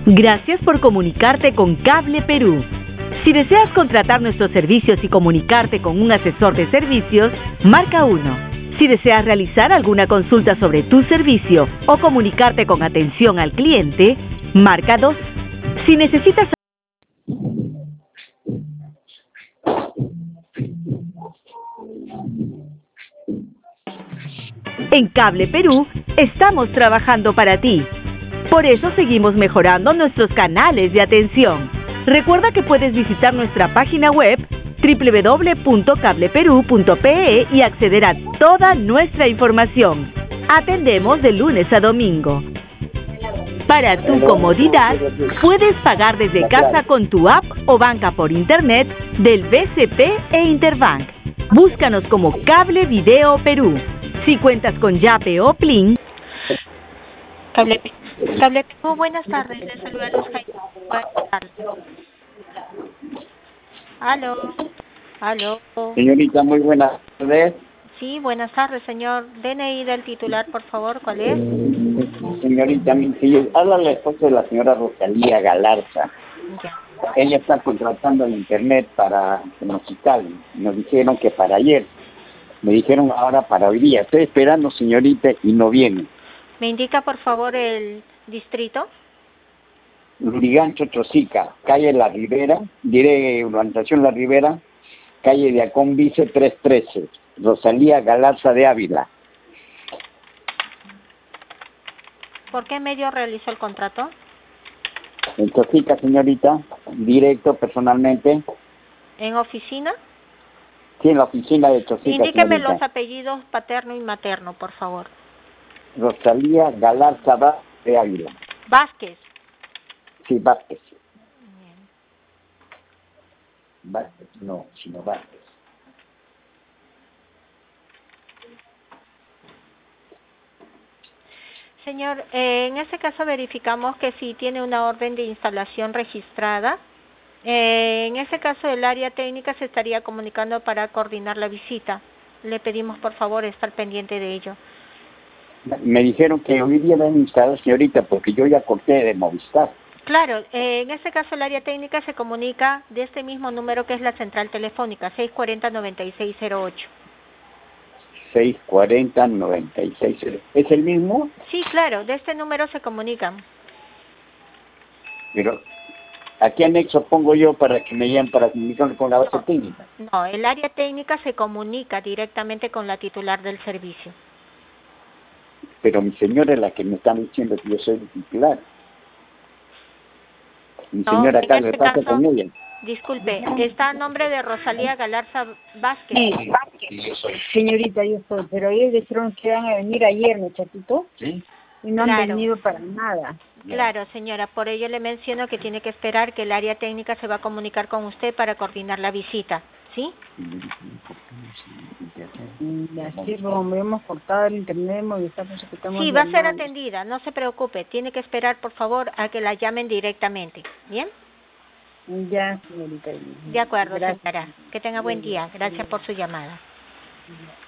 Gracias por comunicarte con Cable Perú. Si deseas contratar nuestros servicios y comunicarte con un asesor de servicios, marca 1. Si deseas realizar alguna consulta sobre tu servicio o comunicarte con atención al cliente, marca 2. Si necesitas... En Cable Perú estamos trabajando para ti. Por eso seguimos mejorando nuestros canales de atención. Recuerda que puedes visitar nuestra página web www.cableperu.pe y acceder a toda nuestra información. Atendemos de lunes a domingo. Para tu comodidad, puedes pagar desde casa con tu app o banca por internet del BCP e Interbank. Búscanos como Cable Video Perú. Si cuentas con Yape o Plin. Cable Perú, buenas tardes. Les saluda Luz Jaime. Buenas tardes. Aló. Señorita, muy buenas tardes. Sí, buenas tardes, señor. DNI del titular, por favor, ¿cuál es? Señorita, habla la esposa de la señora Rosalía Galarza. Ya. Ella está contratando el internet para que nos instalen. Nos dijeron que para ayer. Me dijeron ahora para hoy día. Estoy esperando, señorita, y no viene. ¿Me indica, por favor, el distrito? Lurigancho, Chosica, calle La Ribera, urbanización La Ribera, calle de Acombice 313, Rosalía Galarza de Ávila. ¿Por qué medio realizó el contrato? En Chosica, señorita, directo, personalmente. ¿En oficina? Sí, en la oficina de Chosica, Indíqueme señorita. los apellidos paterno y materno, por favor. Rosalía Galarza de Ávila. Vázquez. Sí, Vázquez. Vázquez, no, sino Vázquez. Señor, en este caso verificamos que sí tiene una orden de instalación registrada. En este caso el área técnica se estaría comunicando para coordinar la visita. Le pedimos por favor estar pendiente de ello. Me dijeron que hoy día van a instalar, señorita, porque yo ya corté de Movistar. Claro, en este caso el área técnica se comunica de este mismo número que es la central telefónica, 640-9608. 640-96. ¿Es el mismo? Sí, claro, de este número se comunican. Pero, ¿a qué anexo pongo yo para que me llamen para comunicarme con la base técnica? No, el área técnica se comunica directamente con la titular del servicio. Pero mi señora es la que me está diciendo que yo soy el titular. Mi señora acá me pasa con ella. Disculpe, está a nombre de Rosalía Galarza Vázquez. Sí, señorita, yo soy, pero ellos dijeron que iban a venir ayer, muchachito, ¿Sí? y no han venido para nada. Claro, señora, por ello le menciono que tiene que esperar que el área técnica se va a comunicar con usted para coordinar la visita, ¿sí? Y así como hemos cortado el internet, estamos Sí, va a ser atendida, no se preocupe, tiene que esperar, por favor, a que la llamen directamente, ¿bien? Ya, señorita. De acuerdo, Gracias. señora. Que tenga buen día. Gracias por su llamada.